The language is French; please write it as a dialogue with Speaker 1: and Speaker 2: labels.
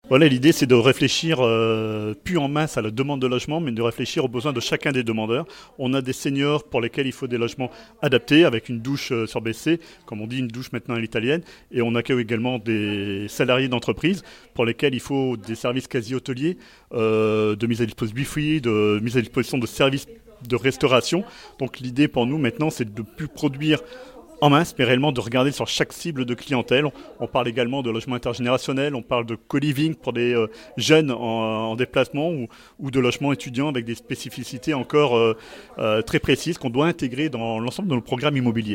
Speaker 1: Voilà, l'idée c'est de réfléchir plus en masse à la demande de logement, mais de réfléchir aux besoins de chacun des demandeurs. On a des seniors pour lesquels il faut des logements adaptés, avec une douche sur WC, comme on dit une douche maintenant à l'italienne, et on accueille également des salariés d'entreprise pour lesquels il faut des services quasi hôteliers, de mise à disposition Wi-Fi, de mise à disposition de services de restauration. Donc l'idée pour nous maintenant c'est de ne plus produire en masse, mais réellement de regarder sur chaque cible de clientèle. On parle également de logement intergénérationnel, on parle de co-living pour des jeunes en déplacement ou de logements étudiants avec des spécificités encore très précises qu'on doit intégrer dans l'ensemble de nos programmes immobiliers.